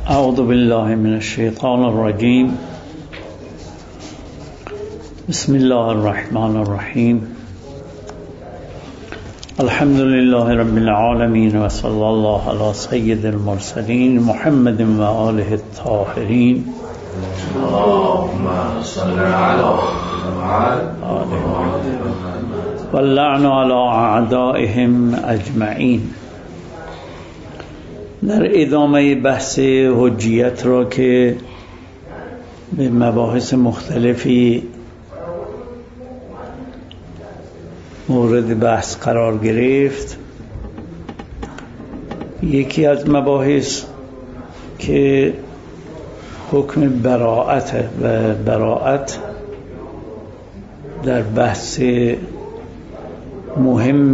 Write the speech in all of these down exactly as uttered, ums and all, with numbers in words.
اعوذ بالله من الشیطان الرجیم. بسم الله الرحمن الرحیم. الحمد لله رب العالمین و صلی الله علی سید المرسلین محمد و آله الطاهرین. اللهم صل علی محمد و اللعن علی اعدائهم اجمعین. در ادامه بحث حجیت را که به مباحث مختلفی مورد بحث قرار گرفت، یکی از مباحث که حکم براءت و براءت در بحث مهم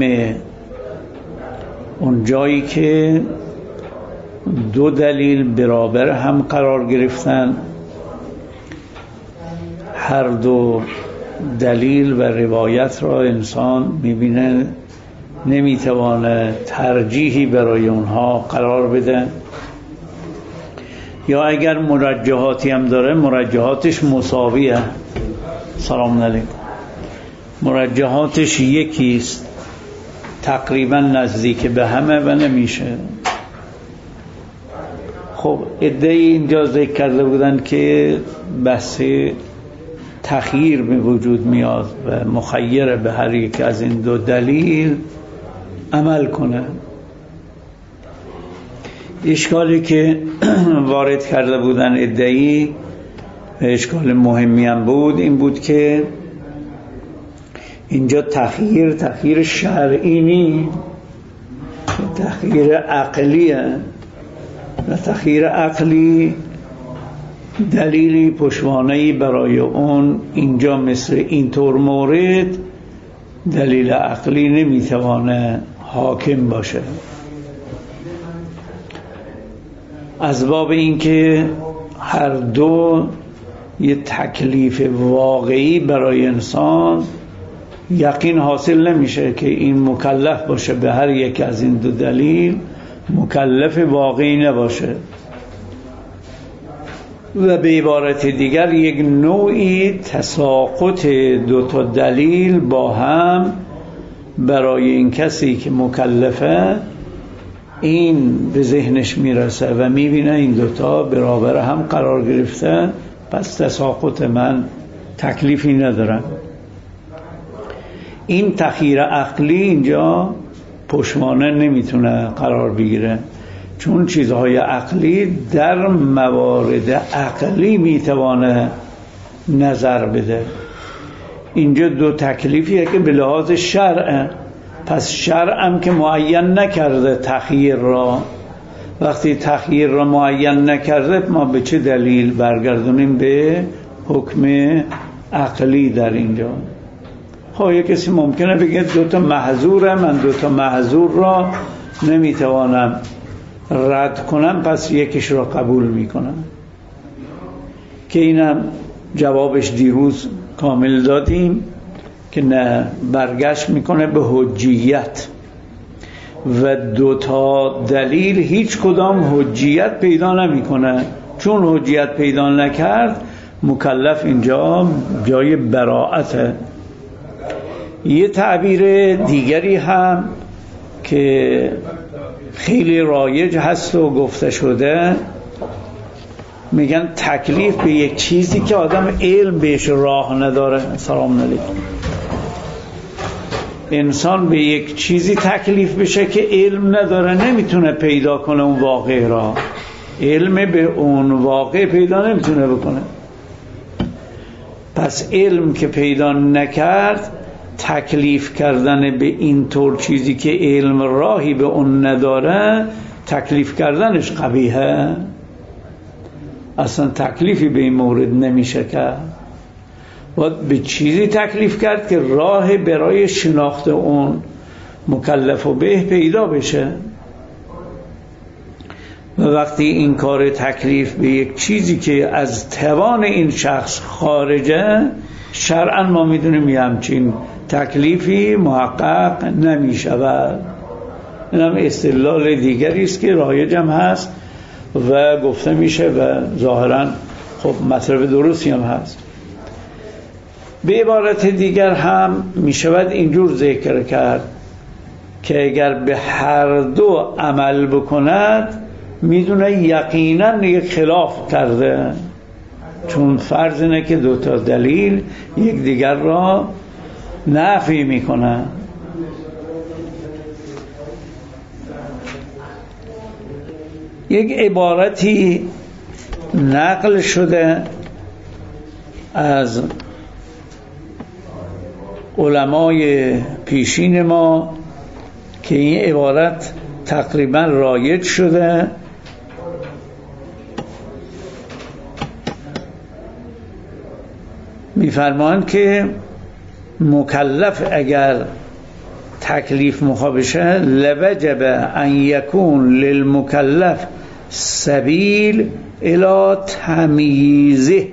اون جایی که دو دلیل برابر هم قرار گرفتن، هر دو دلیل و روایت را انسان میبینه نمیتوانه ترجیحی برای اونها قرار بده، یا اگر مرجحاتی هم داره مرجحاتش مساویه. سلام علیکم. مرجحاتش یکیست، تقریبا نزدیک به همه و نمیشه. خب ادعای اینجا ذکر کرده بودن که بحث تخییر به وجود میاد و مخیر به هر یک از این دو دلیل عمل کنه. اشکالی که وارد کرده بودن ادعای و اشکال مهمی هم بود این بود که اینجا تخییر تخییر شرعی نی، تخییر عقلیه. و تخییر عقلی دلیلی پشتوانه‌ای برای اون اینجا مثل اینطور مورد دلیل عقلی نمیتوانه حاکم باشه، از باب اینکه هر دو یه تکلیف واقعی برای انسان یقین حاصل نمیشه که این مکلف باشه به هر یک از این دو دلیل، مکلف واقعی نباشه. و به عبارت دیگر یک نوعی تساقط دو تا دلیل با هم برای این کسی که مکلفه این به ذهنش میرسه و میبینه این دوتا برابر هم قرار گرفته، پس تساقط من تکلیفی ندارم. این تخییر عقلی اینجا پشتوانه نمیتونه قرار بگیره، چون چیزهای عقلی در موارد عقلی میتوانه نظر بده. اینجا دو تکلیفیه که به لحاظ شرعه، پس شرع هم که معین نکرده تخییر را، وقتی تخییر را معین نکرده ما به چه دلیل برگردونیم به حکم عقلی در اینجا؟ خب یک کسی ممکنه بگه دوتا محظوره، من دوتا محظور را نمیتوانم رد کنم پس یکیش را قبول میکنم، که اینم جوابش دیروز کامل دادیم که نه، برگشت میکنه به حجیت و دوتا دلیل هیچ کدام حجیت پیدا نمیکنه. چون حجیت پیدا نکرد مکلف اینجا جای براءته. یه تعبیر دیگری هم که خیلی رایج هست و گفته شده، میگن تکلیف به یک چیزی که آدم علم بهش راه نداره. سلام علیکم. انسان به یک چیزی تکلیف بشه که علم نداره، نمیتونه پیدا کنه اون واقع را، علم به اون واقع پیدا نمیتونه بکنه. پس علم که پیدا نکرد، تکلیف کردن به این طور چیزی که علم راهی به اون نداره تکلیف کردنش قبیحه، اصلا تکلیفی به این مورد نمیشه کرد. باید به چیزی تکلیف کرد که راه برای شناخت اون مکلف و به پیدا بشه. و وقتی این کار تکلیف به یک چیزی که از توان این شخص خارجه، شرعا ما میدونیم یه همچین تکلیفی محقق نمی شود. این هم استدلال دیگری است که رایج هم هست و گفته میشه و ظاهرا خب مطلب درستی هم هست. به عبارت دیگر هم میشود اینجور ذکر کرد که اگر به هر دو عمل بکند میدونه یقینا یک خلاف کرده، چون فرض اینه که دو تا دلیل یک دیگر را نفی میکنه. یک عبارتی نقل شده از علمای پیشین ما که این عبارت تقریبا رایج شده، میفرمایند که مکلف اگر تکلیف مخابشه لوجب ان یکون للمکلف سبیل الی تمییزه.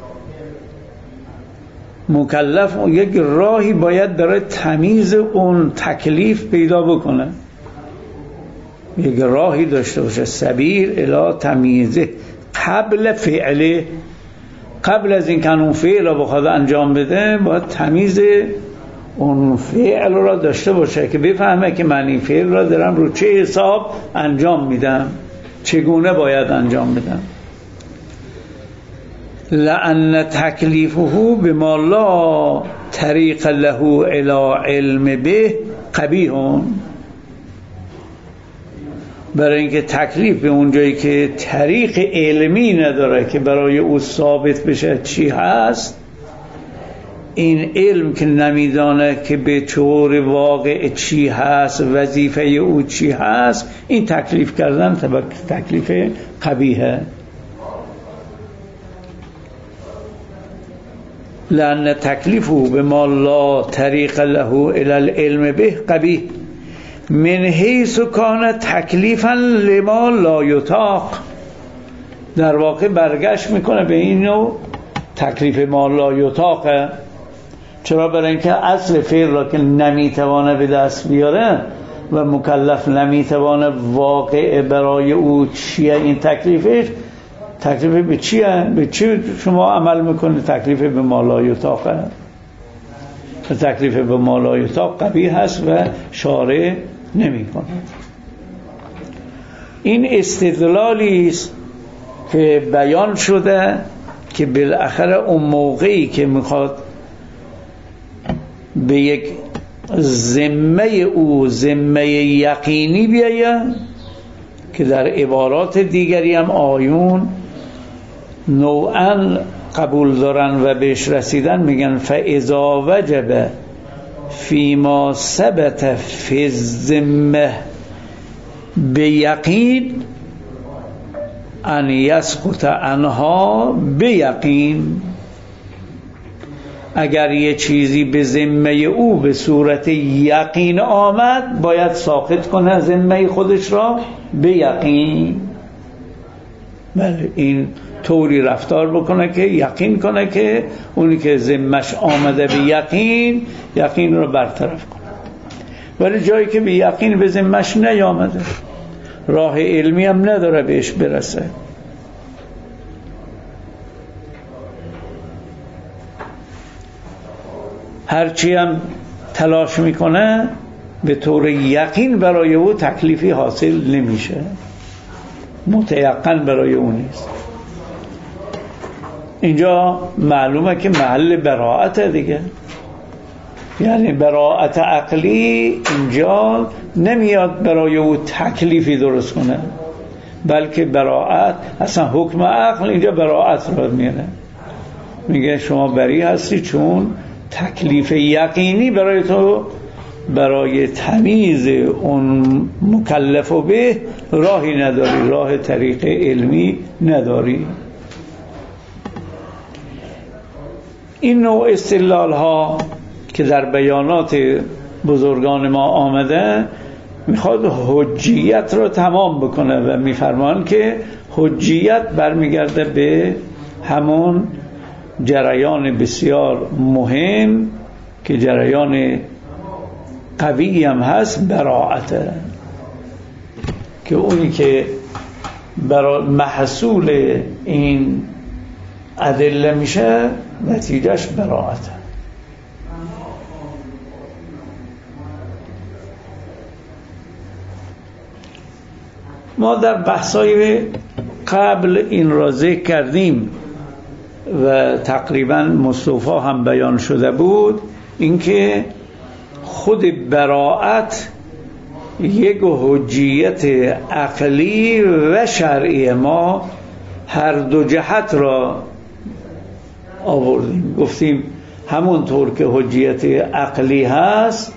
مکلف یک راهی باید برای تمیز اون تکلیف پیدا بکنه، یک راهی داشته باشه، سبیل الی تمییزه قبل فعله، قبل از این که اون فعل رو بخواد انجام بده باید تمیز اون فعل را داشته باشه که بفهمه که من این فعل را دارم رو چه حساب انجام میدم، چگونه باید انجام بدم. لأن تکلیفه بما لا طریق له الی علم به قبیح، برای اینکه تکلیف به اون جایی که طریق علمی نداره که برای او ثابت بشه چی هست، این علم که نمیدانه که به طور واقع چی هست، وظیفه او چی هست، این تکلیف کردن تکلیف قبیحه. لأن تکلیفه بما لا طریق له الی العلم به قبیح من حیث کان تکلیفا لما لا یطاق. در واقع برگشت میکنه به اینو تکلیف ما لا یطاقه. چرا؟ برای اینکه اصل فعل را که نمیتوانه به دست بیاره و مکلف نمیتوانه واقع برای او چیه این تکلیفش، تکلیف به چیه؟ به چی شما عمل میکنه؟ تکلیف به ما لا یطاقه. تکلیف به ما لا یطاق قبیح هست و شارع نمیکنه. این استدلالی است که بیان شده که بالاخره اون موقعی که میخواد به یک ذمه او ذمه یقینی بیاید که در عبارات دیگری هم آیون نوعا قبول دارن و بهش رسیدن، میگن فاذا وجب فیما ثبت فی الذمه بیقین ان یسقط عنها بیقین. اگر یه چیزی به ذمه او به صورت یقین آمد باید ساقط کنه ذمه خودش را به یقین. بله، این طوری رفتار بکنه که یقین کنه که اونی که ذمهش آمده به یقین، یقین رو برطرف کنه. ولی جایی که به یقین به ذمهش نیامده، راه علمی هم نداره بهش برسه، هرچی هم تلاش میکنه به طور یقین برای او تکلیفی حاصل نمیشه، متیقن برای او نیست. اینجا معلومه که محل براءت دیگه، یعنی براءت عقلی اینجا نمیاد برای او تکلیفی درست کنه، بلکه براءت اصلا حکم عقل اینجا براءت رو میاره، میگه شما بری هستی چون تکلیف یقینی برای تو برای تمیز اون مکلف به راهی نداری، راه طریق علمی نداری. این نوع استدلال ها که در بیانات بزرگان ما آمده میخواد حجیت رو تمام بکنه و میفرمان که حجیت برمیگرده به همون جریان بسیار مهم که جریان قوی هم هست، براءته، که اونی که برای محصول این ادله میشه، نتیجهش براءته. ما در بحثای قبل این را ذکر کردیم و تقریبا مصطفی هم بیان شده بود، اینکه خود براءت یک حجیت عقلی و شرعی ما هر دو جهت را آوردیم. گفتیم همونطور که حجیت عقلی هست،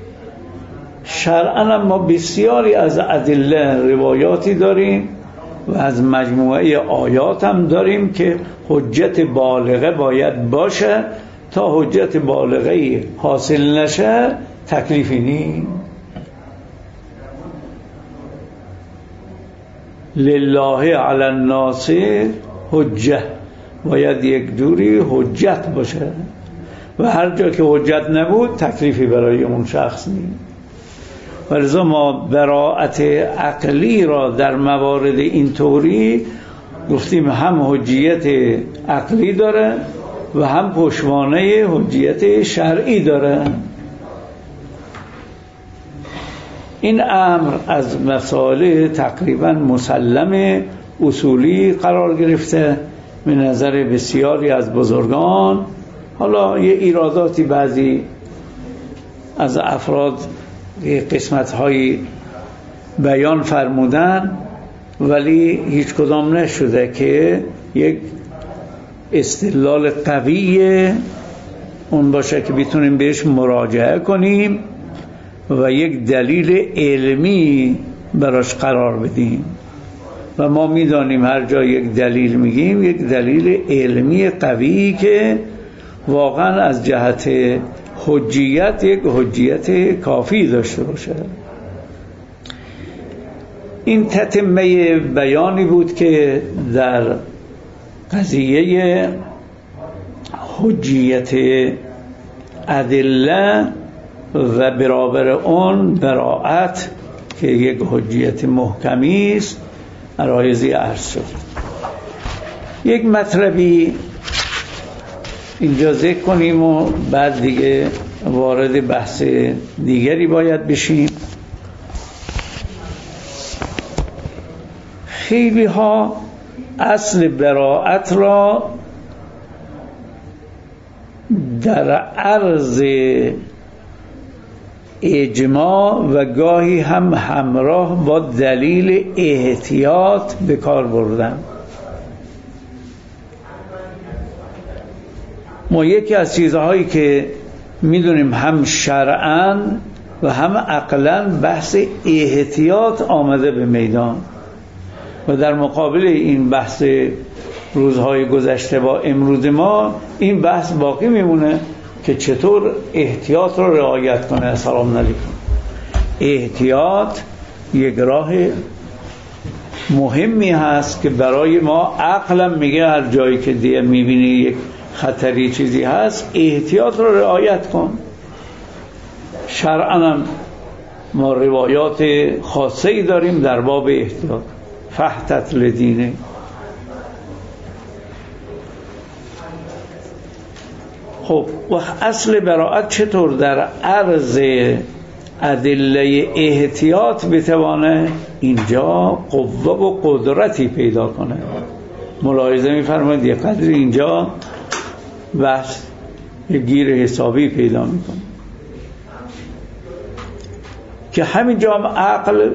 شرعاً ما بسیاری از ادله روایاتی داریم و از مجموعه آیات هم داریم که حجت بالغه باید باشه. تا حجت بالغه حاصل نشه تکلیفی نیست. لله علی الناس حجه، باید یک جوری حجت باشه و هر جا که حجت نبود تکلیفی برای اون شخص نیست. ولذا ما براءت عقلی را در موارد اینطوری گفتیم هم حجیت عقلی داره و هم پشتوانه حجیت شرعی داره. این امر از مسائل تقریبا مسلم اصولی قرار گرفته به نظر بسیاری از بزرگان. حالا یه ایراداتی بعضی از افراد قسمت های بیان فرمودن، ولی هیچ کدام نشده که یک استدلال قوی اون باشه که بتونیم بهش مراجعه کنیم و یک دلیل علمی براش قرار بدیم. و ما میدانیم هر جا یک دلیل میگیم یک دلیل علمی قوی که واقعا از جهت حجیت یک حجیت کافی داشته باشه. این تتمه بیانی بود که در قضیه حجیت ادله و برابر اون براءت که یک حجیت محکمی است عرایضی عرض شد. یک مطلبی اینجا ذکر کنیم و بعد دیگه وارد بحث دیگری باید بشیم. خیلی ها اصل براءت را در عرض اجماع و گاهی هم همراه با دلیل احتیاط به کار بردن. ما یکی از چیزهایی که میدونیم هم شرعاً و هم عقلاً بحث احتیاط آمده به میدان و در مقابل این بحث روزهای گذشته با امروز ما این بحث باقی میمونه که چطور احتیاط رو رعایت کنه. سلام علیکم. احتیاط یک راه مهمی هست که برای ما عقلم میگه هر جایی که دیگه میبینی یک خطری چیزی هست احتیاط رو رعایت کن. شرعاً ما روایات خاصه‌ای داریم در باب احتیاط. فحتت لدینه. خب و اصل براءت چطور در عرض ادله احتیاط بتوانه اینجا قوه و قدرتی پیدا کنه؟ ملاحظه می‌فرمایید یه قدر اینجا بحث یه گیر حسابی پیدا میکنه که همینجا هم عقل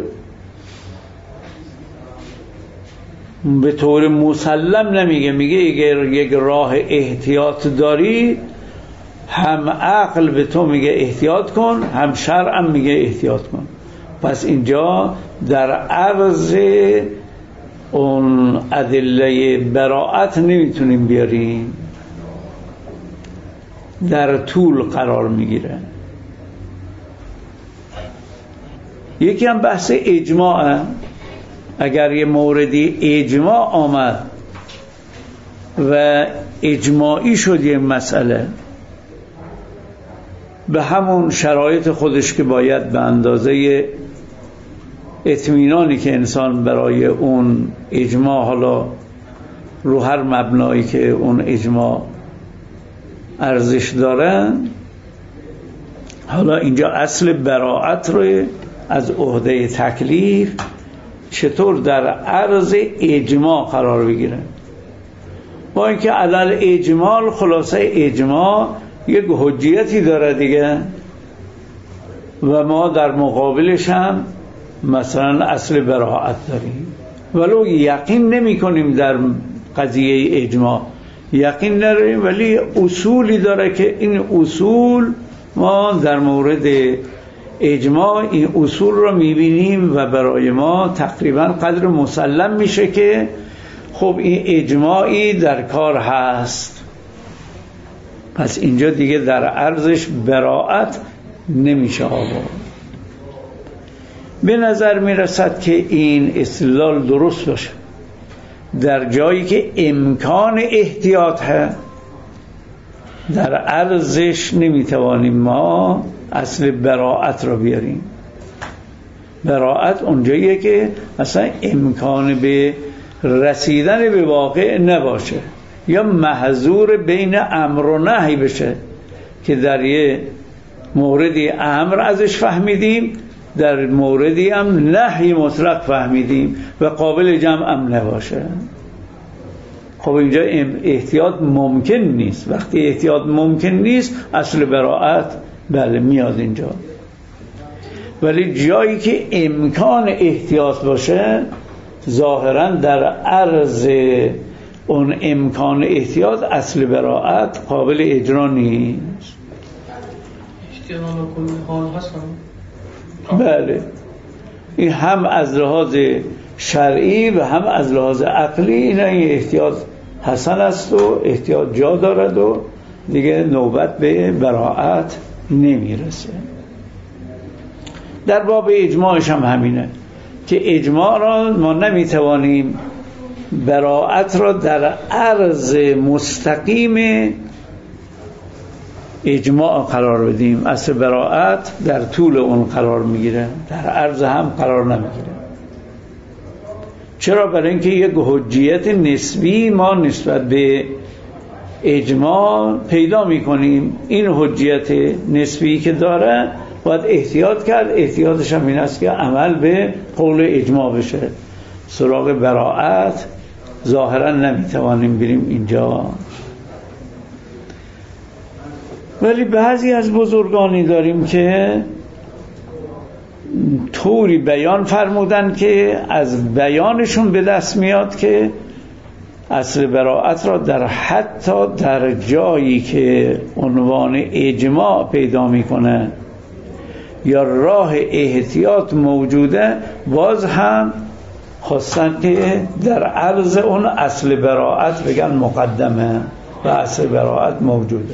به طور مسلم نمیگه، میگه اگر یک راه احتیاط داری هم عقل به تو میگه احتیاط کن هم شرع میگه احتیاط کن. پس اینجا در عرض اون ادله براءت نمیتونیم بیاریم، در طول قرار میگیره. یکی هم بحث اجماعه. اگر یه موردی اجماع آمد و اجماعی شد یه مسئله به همون شرایط خودش که باید به اندازه اطمینانی که انسان برای اون اجماع، حالا رو هر مبنایی که اون اجماع ارزش داره، حالا اینجا اصل براءت رو از عهده تکلیف چطور در عرض اجماع قرار بگیره، با اینکه علل اجمال خلاصه اجماع یک حجیتی داره دیگه، و ما در مقابلش هم مثلا اصل براءت داریم، ولو یقین نمی کنیم در قضیه اجماع، یقین نداریم، ولی اصولی داره که این اصول ما در مورد اجماع این اصول رو میبینیم و برای ما تقریبا قدر مسلم میشه که خب این اجماعی در کار هست، پس اینجا دیگه در عرضش براءت نمیشه آورد. به نظر میرسد که این استدلال درست باشه در جایی که امکان احتیاط هست، در عرضش نمیتوانیم ما اصل براءت را بیاریم. براءت اونجاییه که اصلا امکان به رسیدن به واقع نباشه یا محظور بین امر و نهی بشه که در یه موردی امر ازش فهمیدیم، در موردی هم نهی مطلق فهمیدیم و قابل جمع هم نباشه. خب اینجا احتیاط ممکن نیست. وقتی احتیاط ممکن نیست اصل براءت بله میاد اینجا، ولی جایی که امکان احتیاط باشه ظاهرا در عرض اون امکان احتیاط اصل براءت قابل اجرا نیست. احتیاط کل حال هست. بله، این هم از لحاظ شرعی و هم از لحاظ عقلی اینا این احتیاط حسن است و احتیاط جا دارد و دیگه نوبت به براءت نمیرسه. در باب اجماعش هم همینه که اجماع را ما نمیتوانیم براءت را در عرض مستقیم اجماع قرار بدیم. اصل براءت در طول اون قرار میگیره، در عرض هم قرار نمیگیره. چرا؟ برای اینکه یک حجیت نسبی ما نسبت به اجماع پیدا میکنیم. این حجیت نسبی که داره باید احتیاط کرد. احتیاطش هم این است که عمل به قول اجماع بشه. سراغ براءت ظاهرا نمیتوانیم بریم اینجا. ولی بعضی از بزرگانی داریم که طوری بیان فرمودن که از بیانشون به دست میاد که اصل براءت را در حتی در جایی که عنوان اجماع پیدا میکنه یا راه احتیاط موجوده، باز هم خواستن که در عرض اون اصل براءت بگن مقدمه و اصل براءت موجوده.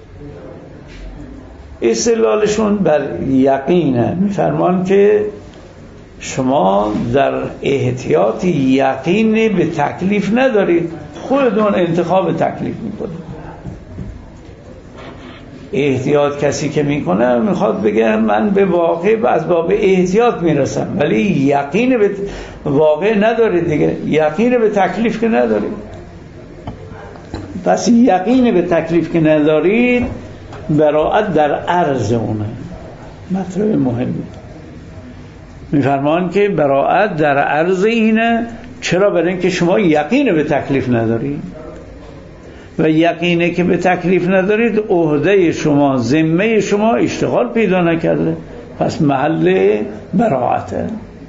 استدلالشون بر یقینه. میفرمان که شما در احتیاط یقین به تکلیف ندارید، خودتون انتخاب تکلیف میکنید. احتیاط کسی که میکنه میخواد بگه من به واقع از باب احتیاط میرسم، ولی یقین به واقع ندارید دیگه، یقین به تکلیف که ندارید. پس یقین به تکلیف که ندارید، براءت در عرض اونه. مطلب مهمی میفرمان که براءت در عرض اینه. چرا؟ برای اینکه شما یقین به تکلیف ندارید و یقینه که به تکلیف ندارید، عهده شما، ذمه شما اشتغال پیدا نکرده، پس محل براءته.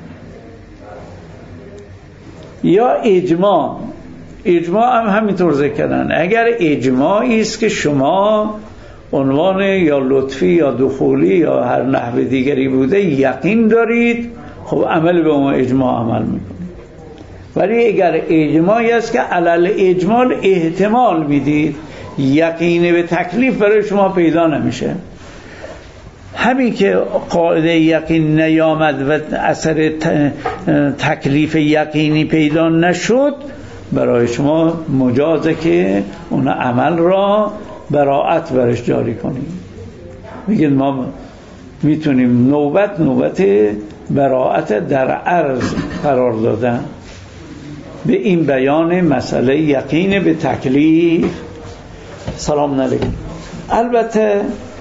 یا اجماع. اجماع هم همینطور ذکر کردن. اگر اجماعی است که شما عنوان یا لطفی یا دخولی یا هر نحو دیگری بوده یقین دارید، خب عمل به اون اجماع عمل میکنید. ولی اگر اجماعی است که علل اجمال احتمال میدید، یقین به تکلیف برای شما پیدا نمیشه، همین که قاعده یقین نیامد و اثر تکلیف یقینی پیدا نشد، برای شما مجازه که اون عمل را براءت برش جاری کنیم. میگن ما میتونیم نوبت نوبت براءت در عرض قرار دادن به این بیان مسئله یقین به تکلیف. سلام علیکم. البته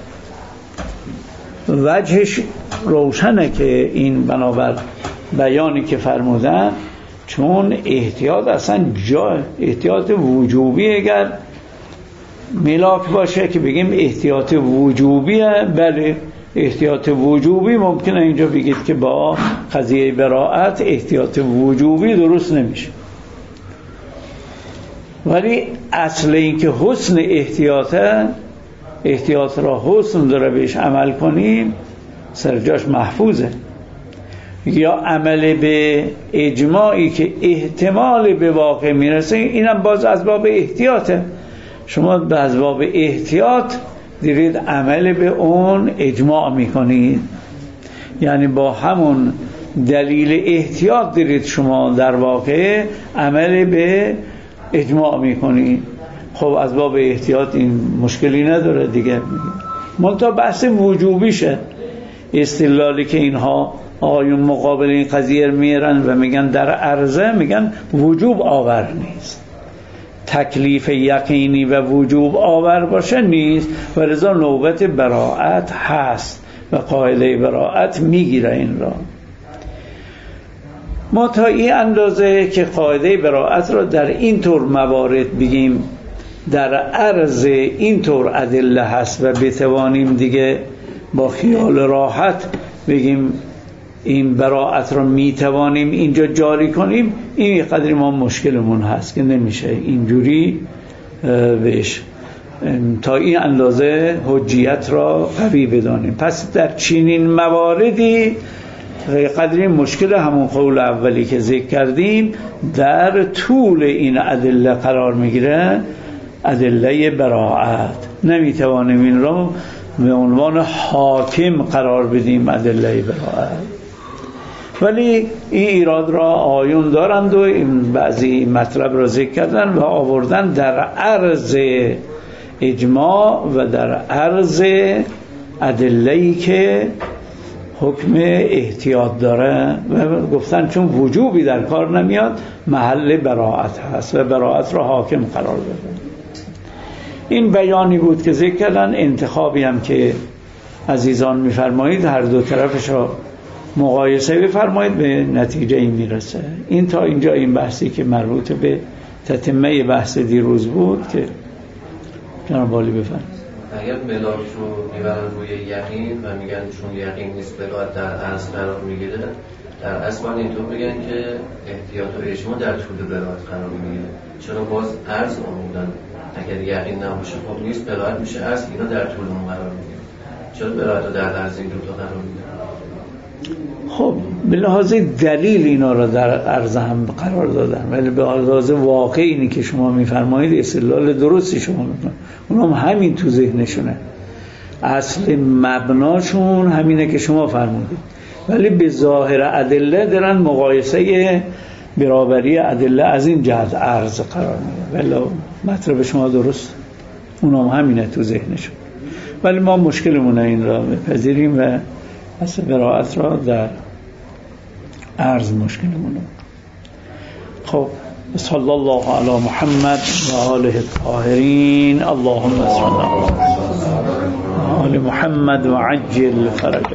وجهش روشنه که این بنابر بیانی که فرمودن، چون احتیاط اصلا جا احتیاط وجوبی اگر ملاک باشه که بگیم احتیاط وجوبیه، بله احتیاط وجوبی ممکنه اینجا بگید که با قضیه براءت احتیاط وجوبی درست نمیشه، ولی اصل این که حسن احتیاطه، احتیاط را حسن داره بهش عمل کنیم سرجاش محفوظه. یا عمل به اجماعی که احتمال به واقع میرسه، اینم باز از باب احتیاطه. شما به از باب احتیاط دیرید عمل به اون اجماع میکنید، یعنی با همون دلیل احتیاط دیرید شما در واقع عمل به اجماع میکنید. خب از باب احتیاط این مشکلی نداره دیگه. منتها بحث وجوبیشه، استدلالی که اینها آقایون مقابل این قضیه میرن و میگن در عرضه، میگن وجوب آور نیست، تکلیف یقینی و وجوب آور باشه نیست، و لذا نوبت براءت هست و قاعده براءت میگیره این را. ما تا این اندازه که قاعده براءت را در این طور موارد بگیم در عرض این طور ادله هست و بتوانیم دیگه با خیال راحت بگیم این براءت را میتوانیم اینجا جاری کنیم، این قدری ما مشکلمون هست که نمیشه اینجوری بهش تا این اندازه حجیت را قوی بدانیم. پس در چنین مواردی قدری مشکل همون قول اولی که ذکر کردیم در طول این ادله قرار میگیره، ادله براءت. نمیتوانیم این را به عنوان حاکم قرار بدیم ادله براءت، ولی این ایراد را آیون دارند و این بعضی مطلب را ذکر کردن و آوردن در عرض اجماع و در عرض ادله‌ای که حکم احتیاط داره و گفتن چون وجوبی در کار نمیاد محل براءت هست و براءت را حاکم قرار دادن. این بیانی بود که ذکر کردن. انتخابی هم که عزیزان میفرمایید هر دو طرفش را مقایسه بفرمایید به نتیجه این میرسه. این تا اینجا این بحثی که مربوط به تتمه بحث دیروز بود که جناب والی بفرمایید. اگر ملاک رو میبرن روی یقین و میگن چون یقین نیست براءت در اصل قرار میگیره، در اصل اینطور میگن که احتیاط و اجماع در طول براءت قرار میگیره. چرا باز عرض آمودن اگر یقین نباشه خب نیست براءت میشه اصل، اینا در طول اون قرار میگیره. چرا براءت در عرض این دو تا قرار میگیره؟ خب به لحاظ دلیل اینا را در عرض هم قرار دادن، ولی به لحاظ واقعی اینی که شما میفرمایید استدلال درستی شما میکنید، اونم همین تو ذهنشونه، اصل مبناشون همینه که شما فرمودید، ولی به ظاهر ادله دارن مقایسه برابری ادله از این جهت عرض قرار میدن، ولی مطلب شما درست، اونم همینه تو ذهنشون، ولی ما مشکلمونه این را بپذیریم و اصل براءت را در عرض مشکلمونه. خب صلی الله علی محمد و آله الطاهرین. اللهم صل علی آل محمد و عجل فرج